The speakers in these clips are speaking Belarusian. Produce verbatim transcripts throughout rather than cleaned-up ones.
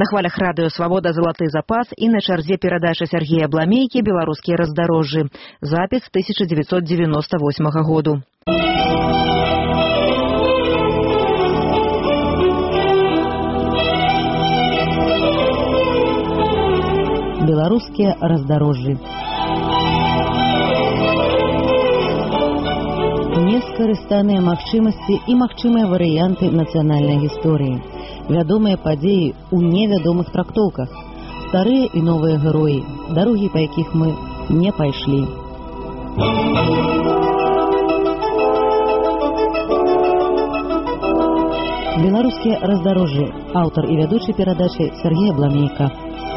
На хвалях радыё «Свабода» «Залаты запас» і на чарзе перадача Сергея Бламейкі «Беларускія раздарожжы». Запіс тысяча девятьсот девяносто восьмага году. Беларускія раздарожжы. Нескарыстаныя магчымасці і магчымыя варыянты нацыянальнай гісторыі. Вядомыя падзеі ў невядомых трактоўках. Старыя і новыя героі, дарогі, па якіх мы не пайшлі. Беларускія раздарожжы. Аўтар і вядучы перадачы Сергея Бламейка.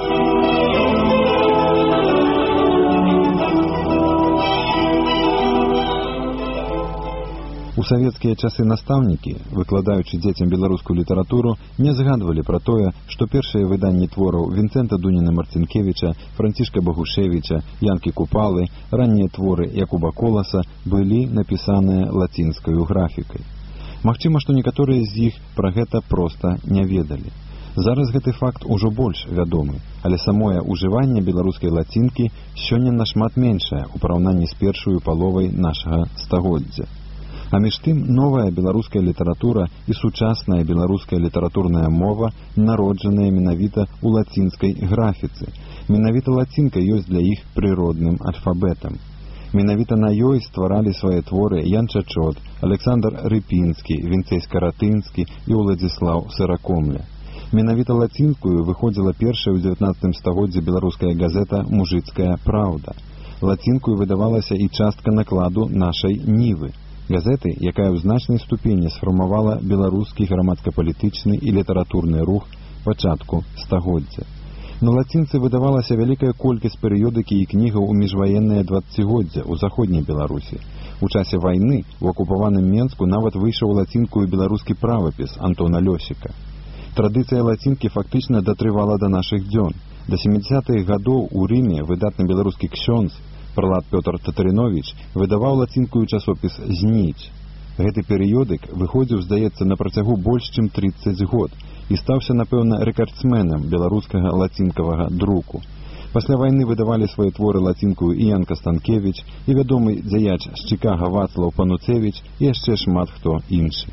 У савецкія часы настаўнікі, выкладаючы дзецям беларускую літаратуру, не згадвалі пра тое, што першыя выданні твораў Вінцэнта Дуніна-Марцінкевіча, Францішка Багушевіча, Янкі Купалы, раннія творы Якуба Коласа былі напісаныя лацінскаю графікай. Магчыма, што некаторыя з іх пра гэта проста не ведалі. Зараз гэты факт ужо больш вядомы, але самое ўжыванне беларускай лацінкі сёння нашмат меншае ў параўнанні з першую паловай нашага стагоддзя. А між тым, новая беларуская літаратура і сучасная беларуская літаратурная мова народжаныя менавіта ў лацінскай графіцы. Менавіта лацінка ёсць для іх прыродным альфабетам. Менавіта на ёй стваралі свае творы Ян Чачот, Александр Рыпінскі, Вінцэй Скаратынскі і Уладзіслаў Сыракомля. Менавіта лацінскую выходзіла першая ў дзевятнаццатым стагоддзі беларуская газета «Мужыцкая праўда». Лацінкую выдавалася і частка накладу нашай Нівы. Газеты, якая ў значнай ступені сфармавала беларускі грамадска-палітычны і літаратурны рух пачатку стагоддзя. На лацінцы выдавалася вялікая колькасць перыёдыкі і кнігаў у міжваеннае дваццацігоддзя ў заходняй Беларусі. У часе вайны ў акупаваным Менску нават выйшаў лацінкую беларускі правапіс Антона Лёсіка. Традыцыя лацінкі фактычна датрывала да нашых дзён. Да сямідзесятых гадоў у Рыме выдатны беларускі ксёндз Пралад Пётр Татарыновіч выдаваў лацінкую часопіс «Зніч». Гэты перыёдык выходзіў, здаецца, на працягу больш чым трыццаць год і стаўся, напэўна, рэкардсменам беларускага лацінкавага друку. Пасля вайны выдавалі свае творы лацінкую і Ян Кастанкевіч, і вядомы дзеяч з Чыкага Вацлаў Пануцевіч і яшчэ шмат хто іншы.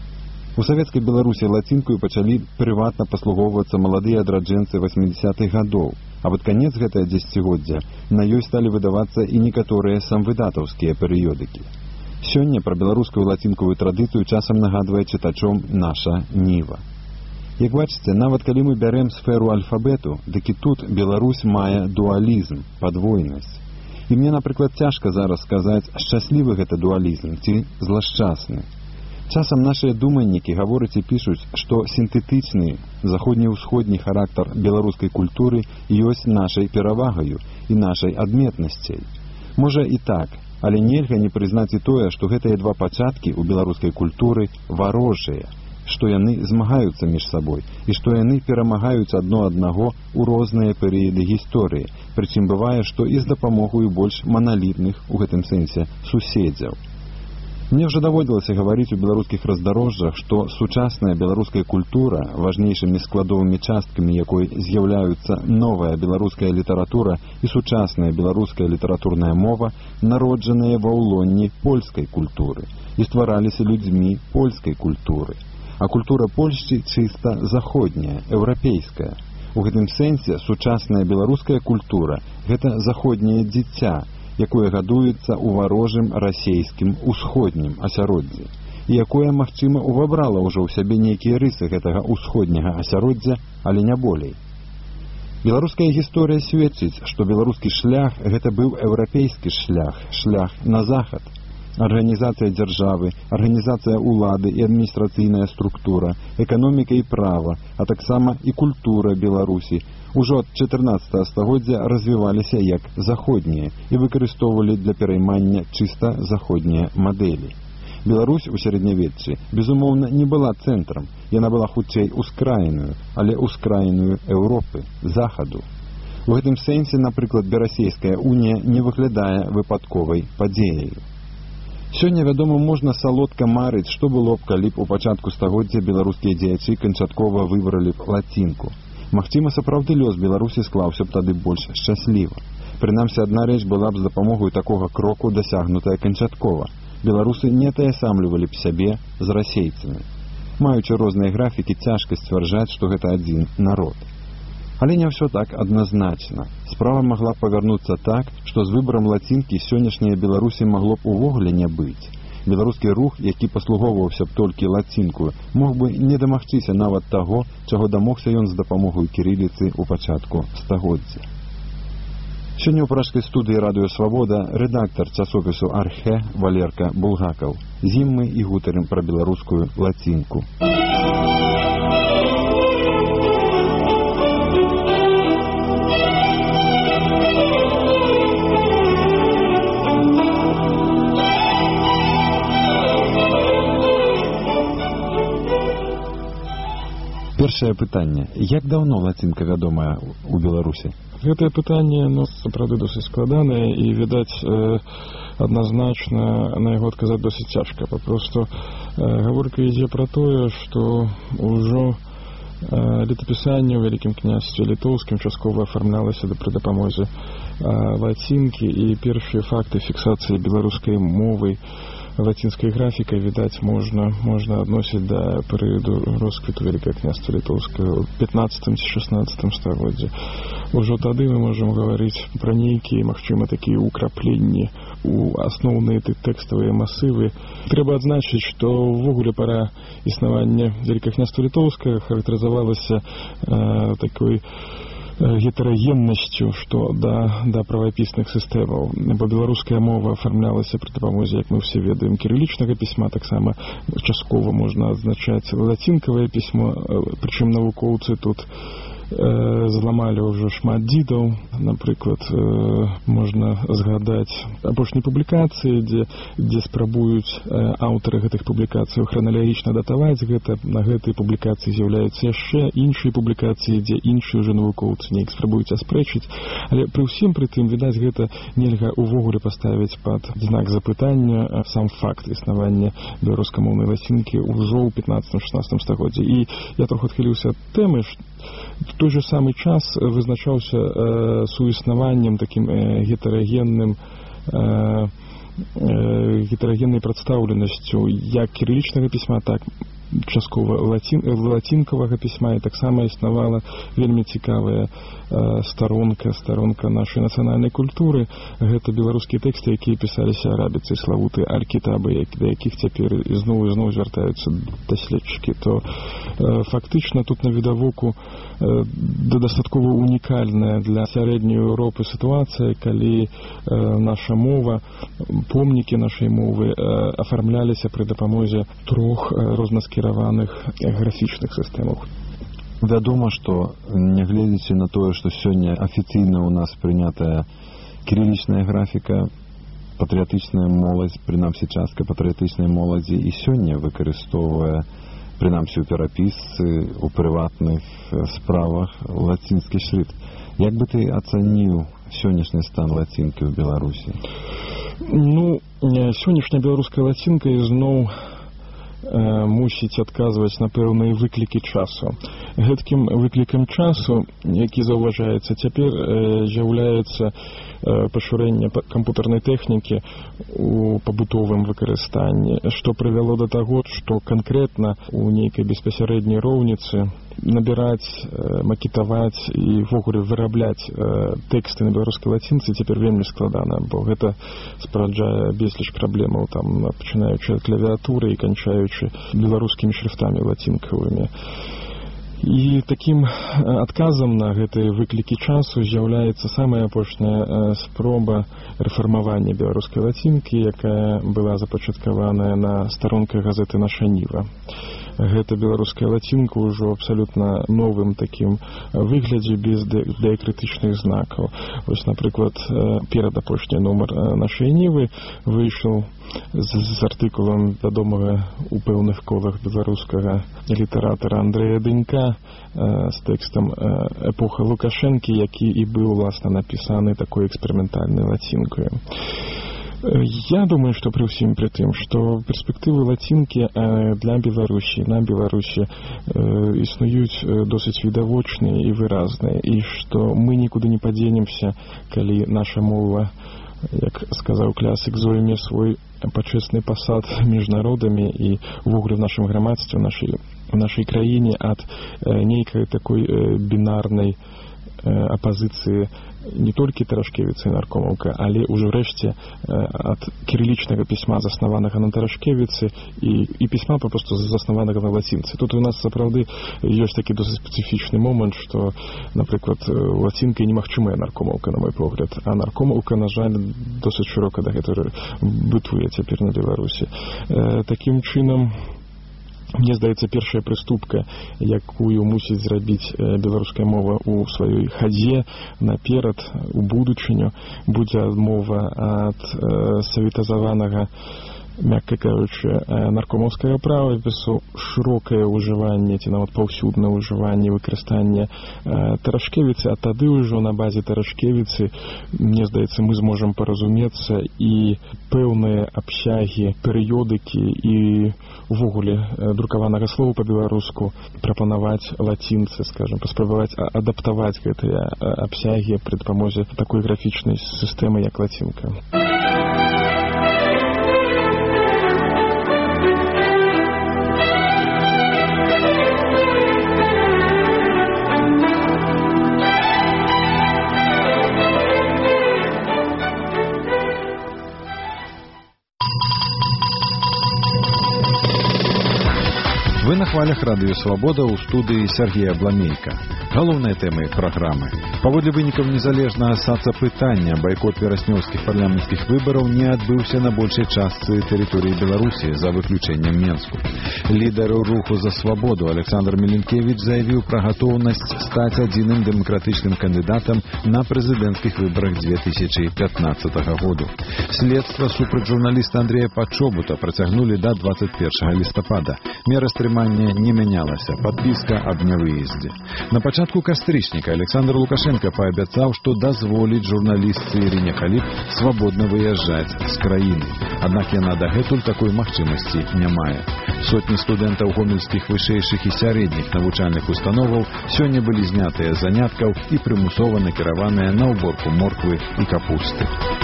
У савецкай Беларусі лацінкую пачалі прыватна паслугоўвацца маладыя адраджэнцы васьмідзесятых гадоў, а пад канец гэтага дзесяцігоддзя на ёй сталі выдавацца і некаторыя самвыдатаўскія перыёдыкі. Сёння пра беларускую лацінкавую традыцыю часам нагадвае чытачом наша Ніва. Як бачыце, нават калі мы бярэм сферу альфабету, дык і тут Беларусь мае дуалізм, падвойнасць. І мне, напрыклад, цяжка зараз сказаць, шчаслівы гэта дуалізм ці злашчасны. Часам нашыя думаннікі гавораць і пішуць, што сінтэтычны заходні-ўсходні характар беларускай культуры ёсць нашай перавагаю і нашай адметнасцей. Можа і так, але нельга не прызнаць і тое, што гэтыя два пачаткі ў беларускай культуры варожыя, што яны змагаюцца між сабой і што яны перамагаюць адно аднаго ў розныя перыяды гісторыі, прычым бывае, што і з дапамогаю больш маналітных у гэтым сэнсе суседзяў. Мне ўжо даводзілася гаварыць у беларускіх раздарожжах, што сучасная беларуская культура, важнейшымі складовымі часткамі якой з'яўляюцца новая беларуская літаратура і сучасная беларуская літаратурная мова, народжаныя ва ўлонні польскай культуры і ствараліся людзьмі польскай культуры. А культура Польшчы чыста заходняя, еўрапейская. У гэтым сэнсе сучасная беларуская культура – гэта заходняе дзіця, якое гадуецца ў варожым расейскім усходнім асяроддзі, і якое, магчыма, увабрала ўжо ў сябе нейкія рысы гэтага усходняга асяроддзя, але не болей. Беларуская гісторыя сведчыць, што беларускі шлях – гэта быў еўрапейскі шлях, шлях на захад. Арганізацыя дзяржавы, арганізацыя ўлады і адміністрацыйная структура, эканоміка і права, а таксама і культура Беларусі ужо ад чатырнаццатага стагоддзя развіваліся як заходнія і выкарыстоўвалі для пераймання чыста заходнія мадэлі. Беларусь у сярэднявеччы, безумоўна, не была цэнтрам, яна была хутчэй ускраіную, але ускраіную Еўропы, захаду. У гэтым сэнсе, напрыклад, Берасейская унія не выглядае выпадковай падзеяй. Сёння, вядома, можна салодка марыць, што было б, калі б у пачатку стагоддзя беларускія дзеячы канчаткова выбралі б лацінку. Магчыма, сапраўды лёс Беларусі склаўся б тады больш шчасліва. Прынамсі, адна рэч была б з дапамогай такога кроку дасягнутая канчаткова. Беларусы не таясамлівалі б сябе з расейцамі. Маючы розныя графікі, цяжка сцвярджаць, што гэта адзін народ. Але не ўсё так адназначна. Справа магла павярнуцца так, што з выбарам лацінкі сённяшняя Беларусі магло б увогуле не быць. Беларускі рух, які паслугоўваўся б толькі лацінкою, мог бы не дамагчыся нават таго, чаго дамогся ён з дапамогай кірыліцы ў пачатку стагоддзя. Сёння ў пражскай студыі Радыё Свабода рэдактар часопісу «Архэ» Валерка Булгакаў. З ім мы і гутарым пра беларускую лацінку. Першае пытанне. Як даўно лацінка вядомая ў Беларусі? Гэтае пытанне, ну, сапраўды досыць складанае і, відаць, э, адназначна на яго адказаць досыць цяжка. Папросту э, гаворка ідзе пра тое, што ўжо э, летапісанне ў Вялікім княстве літоўскім часткова афармлялася пры дапамозе э, лацінкі, і першыя факты фіксацыі беларускай мовы лацінскай графікай, відаць, можна, можна адносіць да перыяду росквіту Вялікага княства літоўскага ў пятнаццатым ці шаснаццатым стагоддзі. Ужо тады мы можам гаварыць пра нейкія, магчыма, такія ўкрапленні у асноўныя тэкставыя масывы. Трэба адзначыць, што ўвогуле пара існавання Вялікага княства літоўскага характарызавалася э, такой гетерагеннасцю, што да, да правапісных сістэмаў. Бо беларуская мова афармлялася пры дапамозе, як мы ўсе ведаем, кірылічнага пісьма, таксама часткова можна адзначаць лацінкавае пісьмо, прычым навукоўцы тут зламалі ўжо шмат дзідаў. Напрыклад, можна згадаць апошнія публікацыі, дзе, дзе спрабуюць аўтары гэтых публікацый храналагічна датаваць гэта. На гэтай публікацыі з'яўляюцца яшчэ іншыя публікацыі, дзе іншыя ўжо навукоўцы неяк спрабуюць аспрэчыць. Але пры ўсім пры тым, відаць, гэта нельга ўвогуле паставіць пад знак запытання сам факт існавання беларускамоўнай лацінкі ўжо ў пятнаццатым-шаснаццатым стагоддзі. І я троху адхіліўся ад тэмы. В той же самый час вызначаўся э, суіснаваннем такім э, гетерагенным э, э, гетерагеннай прадстаўленасцю як кірылічнага пісьма, так часткова лацін, лацінкавага пісьма, і таксама існавала вельмі цікавая э, старонка, старонка нашай нацыянальнай культуры. Гэта беларускія тэксты, якія пісаліся арабіцай, славуты аль-кітабы, да якіх цяпер ізноў і зноў звяртаюцца даследчыкі. То э, фактычна тут навідавоку э, дастаткова унікальная для сярэдняй Еўропы сітуацыя, калі э, наша мова, помнікі нашай мовы э, афармляліся пры дапамозе трох э, рознаскіраваных графічных сістэмаў. Вядома, што нягледзячы на тое, што сёння афіцыйна ў нас прынятая кірылічная графіка, патрыятычная моладзь, прынамсі частка патрыятычнай моладзі і сёння выкарыстоўвае, прынамсі ў перапісцы, у прыватных справах лацінскі шрыфт. Як бы ты ацаніў сённяшні стан лацінкі ў Беларусі? Ну, сённяшняя беларуская лацінка ізноў мусіць адказваць на пэўныя выклікі часу. Гэткім выклікам часу, які заўважаецца цяпер, з'яўляецца пашырэнне кампутарнай тэхнікі у пабутовым выкарыстанні, што прывяло да таго, што канкрэтна у нейкай беспасярэдняй роўніцы набіраць, макетаваць і ввогуле вырабляць тэксты на беларускай лацінцы цяпер вельмі складана, бо гэта спараджае безліч праблемаў, там, пачынаючы ад клавіатуры і канчаючы беларускімі шрыфтамі лацінкавымі. І такім адказам на гэтыя выклікі часу з'яўляецца самая апошняя спроба рэфармавання беларускай лацінкі, якая была запачаткаваная на старонках газеты «Наша Ніва». Гэта беларуская лацінка ўжо абсалютна новым такім выглядзе, без дыакрытычных знакаў. Вось, напрыклад, перадапошні нумар «Нашай Нівы» выйшаў з, з артыкулам вядомага у пэўных колах беларускага літаратара Андрэя Дынька з тэкстам «Эпоха Лукашэнкі», які і быў, уласна, напісаны такой эксперыментальнай лацінкою. Я думаю, што пры ўсім пры тым, што перспектывы лацінкі для Беларусі, на Беларусі існуюць досыць відавочныя і выразныя, і што мы нікуды не падзенемся, калі наша мова, як сказаў класік, зойме свой пачэсны пасад між народамі і ўвогуле в нашым грамадстве, в нашай, в нашай краіне ад нейкай такой бінарнай апазіцыі не толькі Тарашкевіца і Наркомаўка, але ўжо рэшце ад кірылічнага пісьма, заснаванага на Тарашкевіцы, і, і пісьма папросту заснаванага на лацінцы. Тут у нас сапраўды ёсць такі досыць спецыфічны момант, што, напрыклад, лацінкай немагчымая Наркомаўка, на мой погляд, а Наркомаўка, на жаль, досыць шырока дагэтуль бытуе цяпер на Беларусі. Такім чынам, мне здаецца, першая прыступка, якую мусіць зрабіць беларуская мова ў сваёй хадзе наперад, у будучыню, будзе адмова ад саветазаванага, мякка кажучы, наркомаўскага правапісу, шырокае ўжыванне ці нават паўсюднае ўжыванне, выкарыстанне Тарашкевіцы, а тады ўжо на базе Тарашкевіцы, мне здаецца, мы зможам паразумецца і пэўныя абсягі, перыёдыкі і увогуле друкаванага слова па-беларуску прапанаваць лацінцы, скажем, паспрабаваць адаптаваць гэтыя абсягі пры дапамозе такой графічнай сістэмы, як лацінка. Вы на хвалях радыё «Свабода» ў студыі Сергея Бламейка. Галоўныя тэмы праграмы. Паводле вынікаў незалежнага сацапытання, байкот вераснёўскіх парламенцкіх выбараў не адбыўся на большай частцы тэрыторыі Беларусі, за выключэннем Менску. Лідар руху за свабоду Александр Міленкевіч заявіў пра гатоўнасць стаць адзіным дэмакратычным кандыдатам на прэзідэнцкіх выбарах две тысячы пятнаццатага году. Следства супраць журналіста Андрея Пачобута працягнулі да двадцать першага лістапада. Мера стрымання не мянялася, падпіска аб нявыездзе. На пачатку кастрычніка Александр Лукашенко паабяцаў, што дазволіць журналістцы Ірыне Халіп свабодна выязджаць з краіны. Аднак яна дагэтуль такой магчымасці не мае. Сотні студэнтаў гомельскіх вышэйшых і сярэдніх навучальных установаў сёння былі знятыя з заняткаў і прымусова накіраваныя на ўборку морквы і капусты.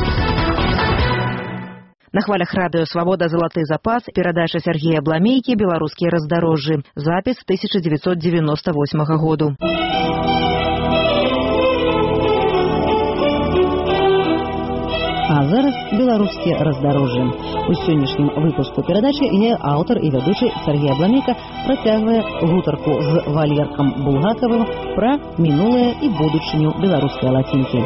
На хвалях радыё «Свабода» «Залаты запас», перадача Сергея Бламейкі «Беларускія раздарожжы». Запіс тысяча девятьсот девяносто восьмага году. А зараз беларускія раздарожжы. У сённяшнім выпуску перадачы я, аўтар і вядучы Сергей Бламейка, працягвае гутарку з Валеркам Булгакавым пра мінулае і будучыню беларускай лацінкі.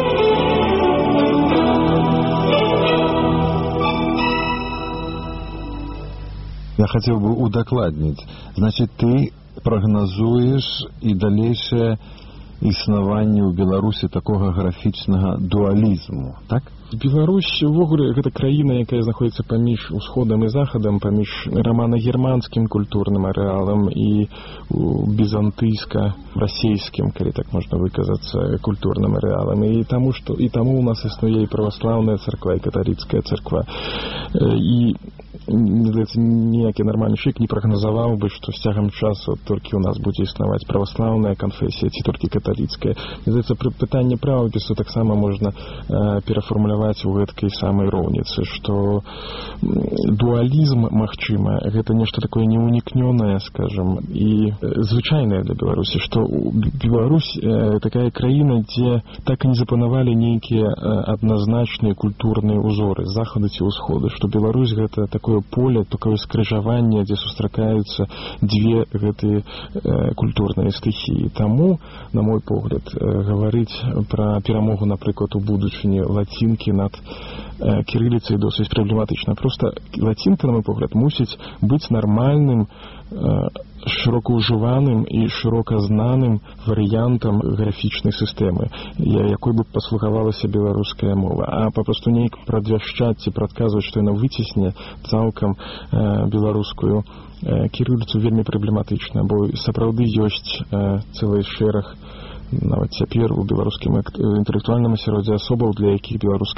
Я хотел бы удокладнить. Значит, ты прогнозуешь и дальнейшее існаванне ў Беларусі такога графічнага дуалізму, так? Беларусь увогуле гэта краіна, якая знаходзіцца паміж усходам і захадам, паміж рамана-германскім культурным арэалам і бізантыйска-расейскім, калі так можна выказацца, культурным арэалам. І таму што і таму у нас існуе і праваслаўная царква, і каталіцкая царква. І здаецца, ніякі нармальны чалавек не прагназаваў бы, што з цягам часу толькі у нас будзе існаваць праваслаўная канфесія ці толькі каталіцкая. Здаецца, пытанне правапісу таксама можна перафармуляваць у гэткай самай роўніцы, што дуалізм, магчыма, гэта нешта такое неунікнёнае, скажам, і звычайнае для Беларусі, што Беларусь такая краіна, дзе так і не запанавалі нейкія адназначныя культурныя ўзоры з захаду ці ўсходу, што Беларусь гэта такое поле, такое скрыжаванне, дзе сустракаюцца дзве гэтыя культурныя стыхіі. Таму, на мой погляд, гаварыць пра перамогу, напрыклад, у будучыні лацінкі над кірыліцай досыць праблематычна. Проста лацінка, на мой погляд, мусіць быць нармальным, шырока ўжываным і шырока знаным варыянтам графічнай сістэмы, якой бы паслугавалася беларуская мова. А папросту неяк прадвяшчаць ці прадказваць, што яна выцісне цалкам беларускую кірыліцу, вельмі праблематычна, бо сапраўды ёсць цэлы шэраг нават цяпер у беларускім інтэлектуальным асяроддзі асобаў, для якіх беларуская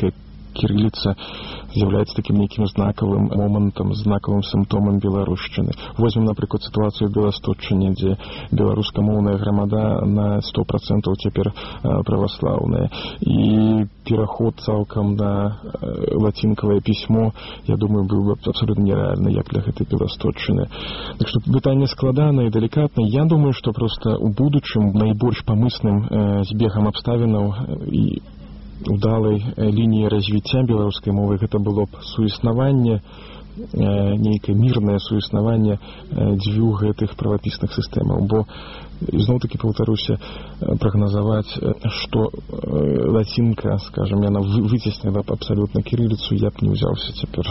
кірыліца з'яўляецца такім нейкім знакавым момантам, знакавым сімптомам беларушчыны. Возьмем, напрыклад, сітуацыю ў Беласточчыне, дзе беларускамоўная грамада на сто процентаў цяпер праваслаўная. І пераход цалкам на лацінкавае пісьмо, я думаю, быў абсолютно нереальны, як для гэтай Беласточчыны. Так што пытанне складанае і делікатнае. Я думаю, што проста ў будучым найбольш памысным збегам абставінаў і удалай лініі развіцця беларускай мовы гэта было б суіснаванне, нейкае мірнае суіснаванне дзвюх гэтых правапісных сістэмаў. Бо зноў-такі паўтаруся, прагназаваць, што лацінка, скажам, яна выцесніла б абсалютна кірыліцу, я б не ўзяўся цяпер.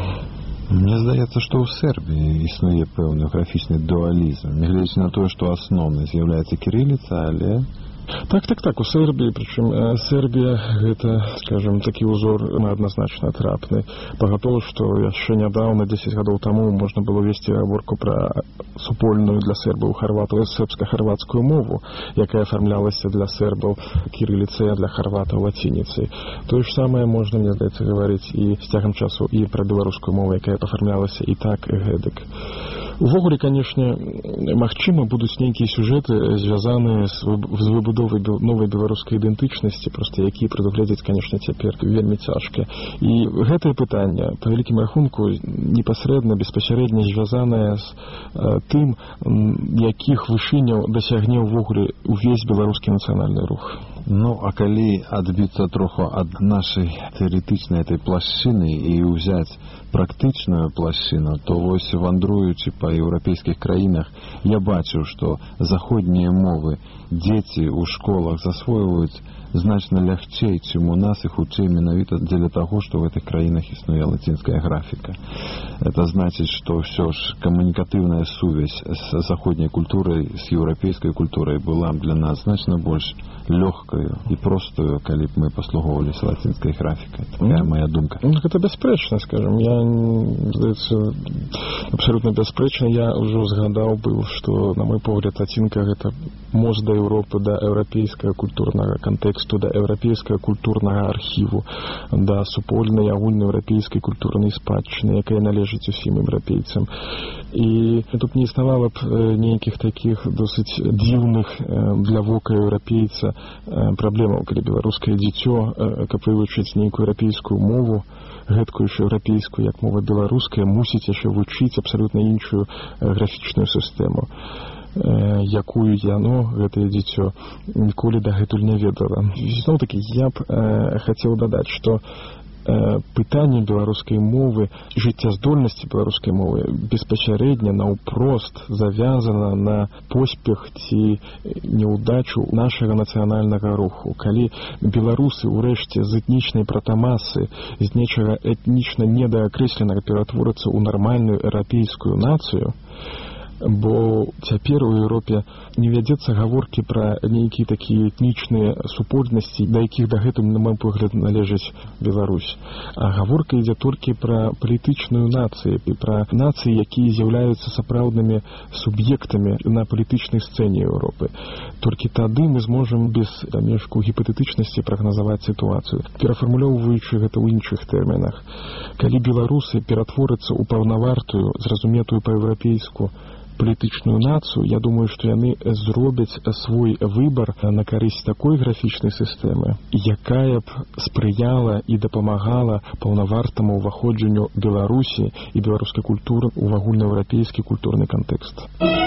Мне здаецца, што ў Сербіі існуе пэўны графічны дуалізм, нягледзячы на тое, што асноўнай з'яўляецца кірыліца, але... Так, так, так, у Сербіі, прычым Сербія гэта, скажем, такі ўзор адназначна трапны. Пагатоў, што яшчэ нядаўна, дзесяць гадоў таму, можна было весці гаворку пра супольную для сербаў харватаў сербска-харвацкую мову, якая афармлялася для сербаў кірыліцай, а для харватаў лацініцай. Тое ж самае можна, мне здаецца, гаварыць і з цягам часу і пра беларускую мову, якая пафармлялася і так, і гэтак. Увогуле, канешне, магчыма, будуць нейкія сюжэты, звязаныя з выбудовай новай беларускай ідэнтычнасці, проста якія прадугледзець, канешне, цяпер вельмі цяжка. І гэтае пытанне, па вялікім рахунку, непасрэдна, беспасярэдна звязанае з тым, якіх вышыняў дасягне ўвогуле увесь беларускі нацыянальны рух. Ну, а калі адбіцца троху ад нашай тэарэтычнай этой плашчыны і ўзяць практычную плашчыну, то вось вандруючы па еўрапейскіх краінах, я бачыў, што заходнія мовы дзеці ў школах засвойваюць значна лягчэй, чым у нас, і хутчэй менавіта дзеля таго, што ў гэтых краінах існуе лацінская графіка. Это значыць, што ўсё ж камунікатыўная сувязь з заходняй культурай, з еўрапейскай культурай была для нас значна больш лёгкаю і простую, калі б мы паслугоўваліся лацінскай графікай. Такая моя думка. Ну, гэта бясспрэчна, скажем. Я, здаецца, абсалютна бясспрэчна. Я ўжо згадаў быў, што, на мой погляд, лацінка гэта мост да Еўропы, да еўрапейскага культурнага кантэксту, да еўрапейскага культурнага архіву, да супольнай агульнаеўрапейскай культурнай спадчыны, якая належыць усім еўрапейцам. І тут не існавала б нейкіх такіх досыць дзіўных для вока еўрапейца праблемаў, калі беларускае дзіцё, каб вывучыць нейкую еўрапейскую мову, гэткую ж еўрапейскую, як мова беларуская, мусіць яшчэ вучыць абсалютна іншую графічную сістэму, якую яно, гэтае дзіцё, ніколі дагэтуль не ведала. Зноў-такі, я б э, хацеў дадаць, што э, пытанне беларускай мовы, жыццяздольнасці беларускай мовы беспасярэдня, наўпрост завязана на поспех ці няўдачу нашага нацыянальнага руху. Калі беларусы ўрэшце з этнічнай пратамасы, з нечага этнічна недаакрэсленага ператворацца ў нармальную еўрапейскую нацыю, бо цяпер у Еўропе не вядзецца гаворкі пра нейкія такія этнічныя супольнасці, да якіх дагэтуль, на мой погляд, належыць Беларусь. А гаворка ідзе толькі пра палітычную нацыю, і пра нацыі, якія з'яўляюцца сапраўднымі суб'ектамі на палітычнай сцэне Еўропы. Толькі тады мы зможам без дамешку гіпатэтычнасці прагназаваць сітуацыю. Перафармулёўваючы гэта ў іншых тэрмінах, калі беларусы ператворацца ў паўнавартую, зразуметую па-еўрапейску палітычную нацыю, я думаю, што яны зробяць свой выбар на карысць такой графічнай сістэмы, якая б спрыяла і дапамагала паўнавартаму ўваходжанню Беларусі і беларускай культуры ў агульнаеўрапейскі культурны кантэкст.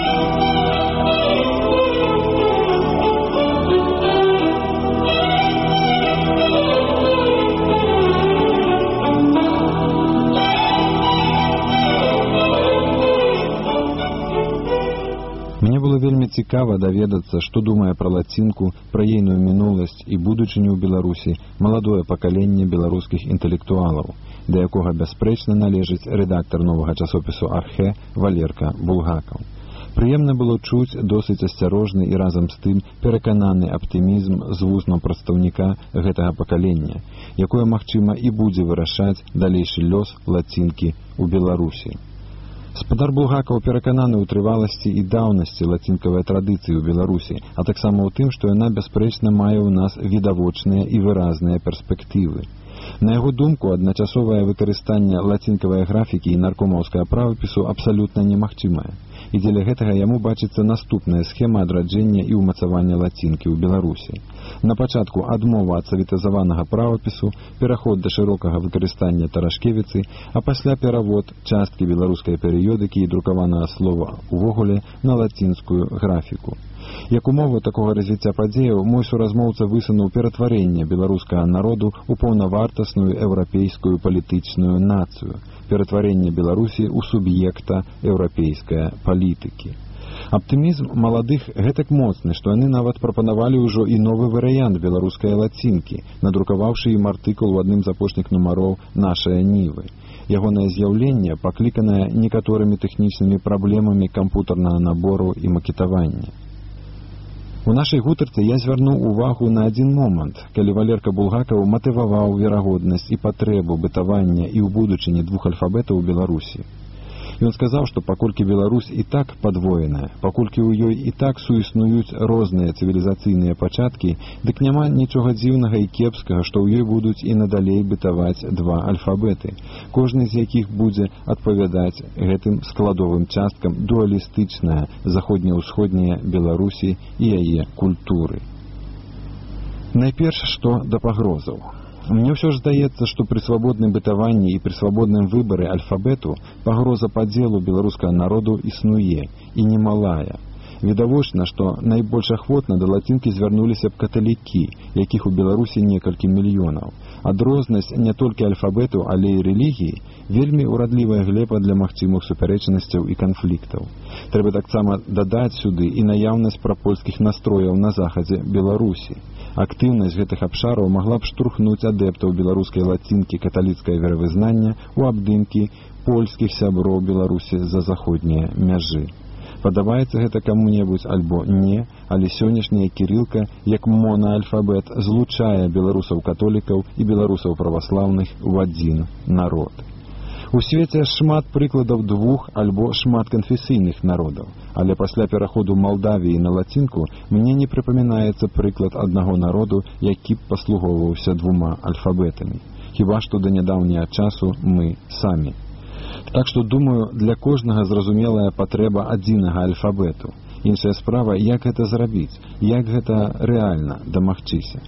Мне было вельмі цікава даведацца, што думае пра лацінку, пра ейную мінуласць і будучыню ў Беларусі маладое пакаленне беларускіх інтэлектуалаў, да якога бясспрэчна належыць рэдактар новага часопісу «Архэ» Валерка Булгакаў. Прыемна было чуць досыць асцярожны і разам з тым перакананы аптымізм з вуснаў прадстаўніка гэтага пакалення, якое, магчыма, і будзе вырашаць далейшы лёс лацінкі ў Беларусі. Спадар Булгакаў перакананы ў трываласці і даўнасці лацінкавай традыцыі ў Беларусі, а таксама ў тым, што яна бясспрэчна мае ў нас відавочныя і выразныя перспектывы. На яго думку, адначасовае выкарыстанне лацінкавай графікі і наркомаўскага правапісу абсалютна немагчымае. І дзеля гэтага яму бачыцца наступная схема адраджэння і ўмацавання лацінкі ў Беларусі. На пачатку адмова ад саветызаванага правапісу, пераход да шырокага выкарыстання тарашкевіцы, а пасля перавод часткі беларускай перыёдыкі і друкаванага слова увогуле на лацінскую графіку. Як умову такога развіцця падзеяў, мой суразмоўца высунуў ператварэнне беларускага народу ў паўнавартасную еўрапейскую палітычную нацыю, ператварэнне Беларусі ў суб'екта еўрапейскай палітыкі. Аптымізм маладых гэтак моцны, што яны нават прапанавалі ўжо і новы варыянт беларускай лацінкі, надрукаваўшы ім артыкул у адным з апошніх нумароў «Нашая Нівы». Ягонае з'яўленне пакліканае некаторымі тэхнічнымі праблемамі кампутарнага набору і макетавання. У нашай гутарцы я звярнуў увагу на адзін момант, калі Валерка Булгакаў матываваў верагоднасць і патрэбу бытавання і ў будучыні двух альфабетаў у Беларусі. Ён сказаў, што паколькі Беларусь і так падвоеная, паколькі ў ёй і так суіснуюць розныя цывілізацыйныя пачаткі, дык няма нічога дзіўнага і кепскага, што ў ёй будуць і надалей бытаваць два альфабеты, кожны з якіх будзе адпавядаць гэтым складовым часткам дуалістычная заходне-ўсходняя Беларусі і яе культуры. Найперш, што да пагрозаў. Мне ўсё ж здаецца, што пры свабодным бытаванні і пры свабодным выбары альфабету пагроза падзелу беларускага народу існуе, і немалая. Відавочна, што найбольш ахвотна да лацінкі звярнуліся б каталікі, якіх у Беларусі некалькі мільёнаў. Адрознасць не толькі альфабету, але і рэлігіі вельмі ўрадлівая глеба для магчымых супярэчнасцяў і канфліктаў. Трэба таксама дадаць сюды і наяўнасць прапольскіх настрояў на захадзе Беларусі. Актыўнасць гэтых абшараў магла б штурхнуць адэптаў беларускай лацінкі каталіцкае веравызнання ў абдымкі польскіх сяброў Беларусі за заходнія мяжы. Падабаецца гэта каму-небудзь альбо не, але сённяшняя кірылка, як монаальфабет, злучае беларусаў-католікаў і беларусаў-праваслаўных у адзін народ. У свеце шмат прыкладаў двух альбо шматканфесійных народаў, але пасля пераходу Малдавіі на лацінку мне не прыпамінаецца прыклад аднаго народу, які б паслугоўваўся двума альфабетамі. Хіба што да нядаўняга часу мы самі. Так што, думаю, для кожнага зразумелая патрэба адзінага альфабету. Іншая справа, як гэта зрабіць, як гэта рэальна дамагчыся.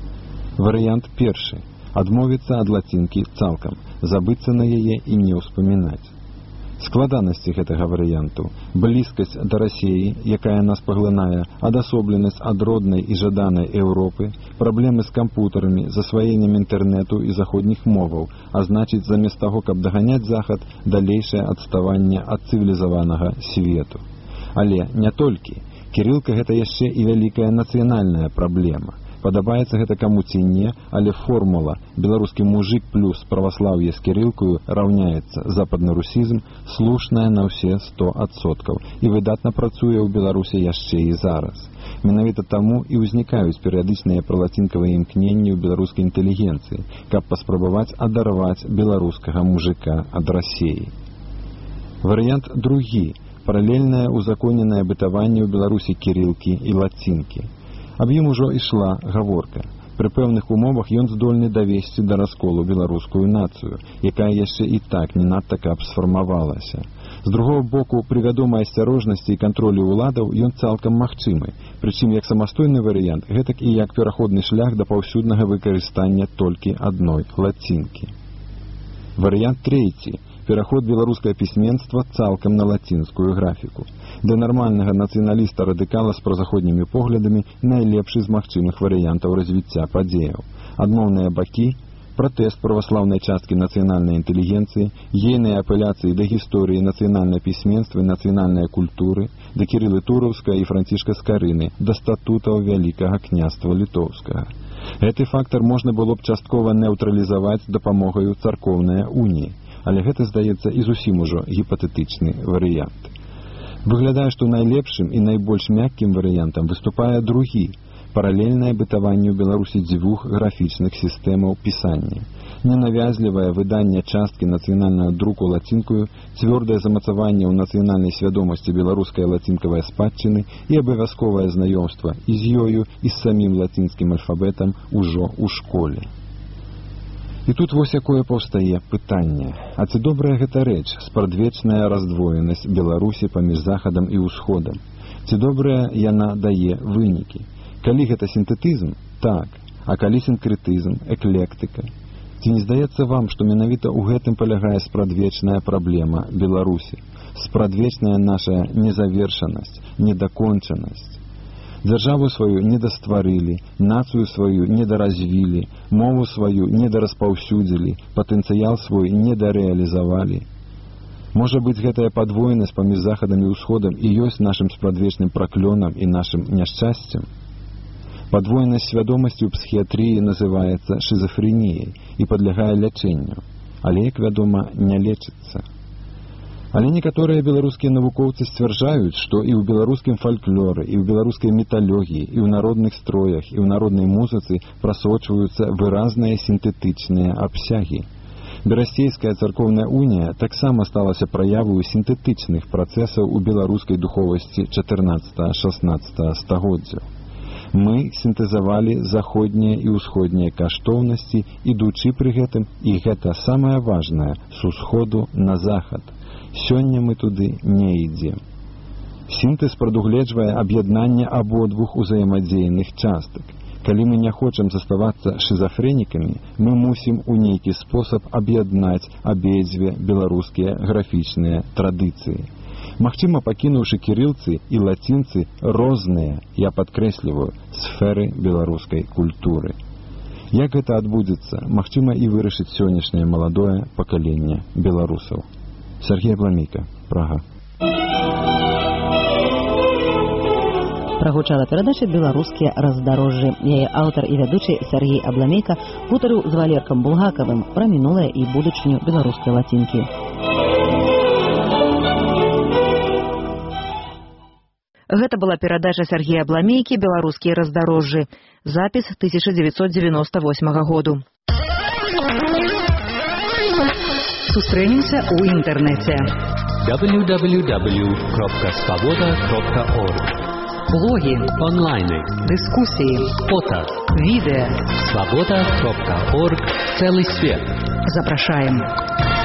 Варыянт першы. Адмовіцца ад лацінкі цалкам, забыцца на яе і не ўспамінаць. Складанасці гэтага варыянту, блізкасць да Расіі, якая нас паглынае, адасобленасць ад роднай і жаданай Еўропы, праблемы з кампутарамі, засваеннем інтэрнэту і заходніх моваў, а значыць, замест таго, каб даганяць захад, далейшае адставанне ад цывілізаванага свету. Але не толькі. Кірылка – гэта яшчэ і вялікая нацыянальная праблема. Падабаецца гэта каму ці не, але формула «беларускі мужик плюс праваслаўе з кірылкаю» раўняецца западны русізм, слушная на ўсе сто адсоткаў і выдатна працуе ў Беларусі яшчэ і зараз. Менавіта таму і ўзнікаюць перыядычныя пралацінкавыя імкненні ў беларускай інтэлігенцыі, каб паспрабаваць адарваць беларускага мужика ад Расіі. Варыянт другі – паралельнае узаконенае бытаванне ў Беларусі кірылкі і лацінкі. Аб ім ужо ішла гаворка. Пры пэўных умовах ён здольны давесці да расколу беларускую нацыю, якая яшчэ і так не надта каб сфармавалася. З другого боку, пры вядомай асцярожнасці і кантролю ўладаў ён цалкам магчымы, прычым як самастойны варыянт, гэтак і як пераходны шлях да паўсюднага выкарыстання толькі адной лацінкі. Варыянт трэці. Пераход беларускае пісьменства цалкам на лацінскую графіку. Для нармальнага нацыяналіста-радыкала з празаходнімі поглядамі найлепшы з магчымых варыянтаў развіцця падзеяў. Адмоўныя бакі, пратэст праваслаўнай часткі нацыянальнай інтэлігенцыі, ейныя апеляцыі да гісторыі нацыянальнай пісьменства і нацыянальнай культуры, да Кірылы Тураўска і Францішка Скарыны, да статутаў Вялікага княства Літоўскага. Гэты фактар можна было б часткова неўтралізаваць дапамогаю царкоўнай уніі, але гэта, здаецца, і зусім ужо гіпатэтычны варыянт. Выглядае, што найлепшым і найбольш мяккім варыянтам выступае другі – паралельнае бытаванне ў Беларусі дзвюх графічных сістэмаў пісання. Ненавязлівае выданне часткі нацыянальнага друку лацінкаю, цвёрдае замацаванне ў нацыянальнай свядомасці беларускай лацінкавай спадчыны і абавязковае знаёмства і з ёю, і з самім лацінскім альфабетам ужо ў школе. І тут вось якое паўстае пытанне: а ці добрая гэта рэч, спрадвечная раздвоенасць Беларусі паміж захадам і ўсходам? Ці добрая яна дае вынікі? Калі гэта сінтэтызм, так, а калі сінкрэтызм, эклектыка? Ці не здаецца вам, што менавіта ў гэтым палягае спрадвечная праблема Беларусі, спрадвечная наша незавершанасць, недакончанасць? Дзяржаву сваю недастварылі, нацыю сваю недаразвілі, мову сваю недараспаўсюдзілі, патэнцыял свой недарэалізавалі. Можа быць, гэтая падвойнасць паміж захадам і ўсходам і ёсць нашым спрадвечным праклёнам і нашым няшчасцем? Падвойнасць свядомасці ў псіхіятрыі называецца шызафрэніяй і падлягае лячэнню, але, як вядома, не лечыцца. Але некаторыя беларускія навукоўцы сцвярджаюць, што і ў беларускім фальклоры, і ў беларускай міталогіі, і ў народных строях, і ў народнай музыцы прасочваюцца выразныя сінтэтычныя абсягі. Берасцейская царкоўная унія таксама сталася праявою сінтэтычных працэсаў у беларускай духовасці чатырнаццатага-шаснаццатага стагоддзяў. Мы сінтэзавалі заходнія і ўсходнія каштоўнасці, ідучы пры гэтым, і гэта самае важнае, з усходу на захад. Сёння мы туды не ідзем. Сінтэз прадугледжвае аб'яднанне абодвух узаемадзейных частак. Калі мы не хочам заставацца шызафрэнікамі, мы мусім у нейкі спосаб аб'яднаць абедзве беларускія графічныя традыцыі. Магчыма, пакінуўшы кірылцы і лацінцы розныя, я падкрэсліваю, сферы беларускай культуры. Як гэта адбудзецца, магчыма і вырашыць сённяшняе маладое пакаленне беларусаў. Сергей Абламейка, Прага. Прагучала перадача «Беларускія раздарожжы». Яе аўтар і вядучы Сергей Абламейка гутарыў з Валеркам Булгакавым пра мінулае і будучыню беларускай лацінкі. Гэта была перадача Сергея Абламейкі «Беларускія раздарожжы». Запіс тысяча девятьсот девяносто восьмага году. Сустрэнемся ў інтэрнэце. дабл ю дабл ю дабл ю крапка свабода крапка орг. Блоги, онлайны, дискуссии, фото, видео. свобода крапка орг. Целый свет. Запрашаем.